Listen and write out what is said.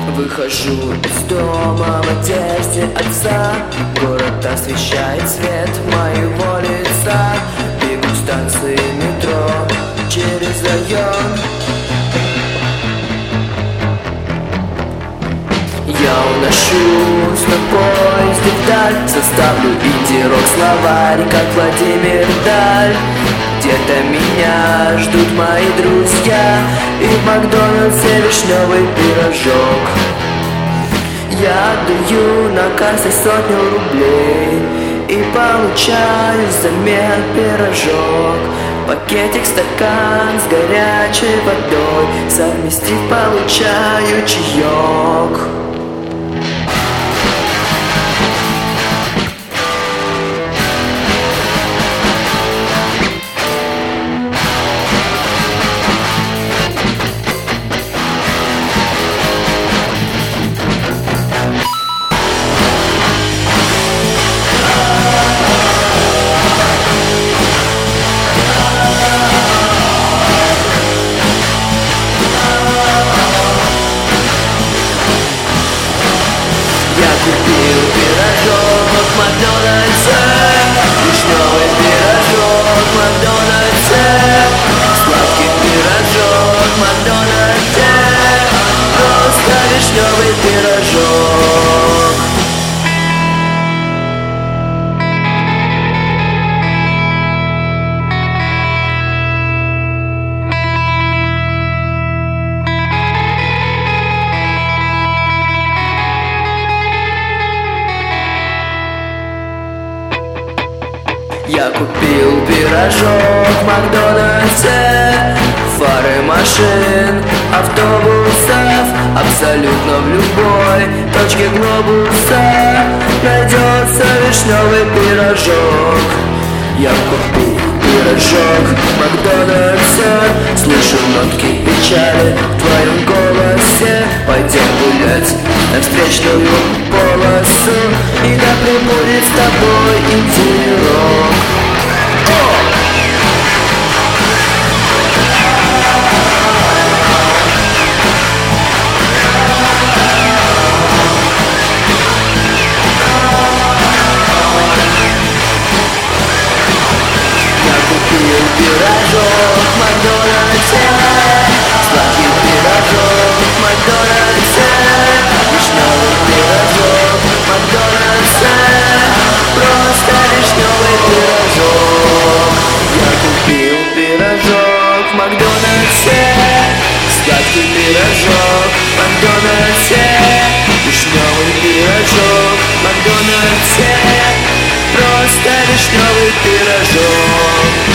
Выхожу из дома в одежде отца. Город освещает свет моего лица. Бегу к станции метро через район. Я уношусь на поезде вдаль. Составлю инди-рок словарь, как Владимир Даль. Где-то меня ждут мои друзья, и в Макдональдсе вишневый пирожок. Я даю на кассе 100 рублей и получаю взамен пирожок. Пакетик, стакан с горячей водой, совместив, получаю чаек. Купил пирожок в Макдональдсе, вишневый пирожок в Макдональдсе, сладкий пирожок в Макдональдсе, просто вишневый пирожок. Я купил пирожок в Макдональдсе, фары машин, автобусов. Абсолютно в любой точке глобуса найдется вишневый пирожок. Я купил пирожок в Макдональдсе, слышу нотки печали в твоем голосе. Пойдем гулять на встречную полосу, и да пребудет с тобой инди-рок. Пирожок в Макдональдсе, сладкий пирожок в Макдональдсе, вишневый пирожок в Макдональдсе, просто вишневый пирожок. Я купил пирожок в Макдональдсе, сладкий пирожок в Макдональдсе, вишневый пирожок в Макдональдсе, просто вишневый пирожок.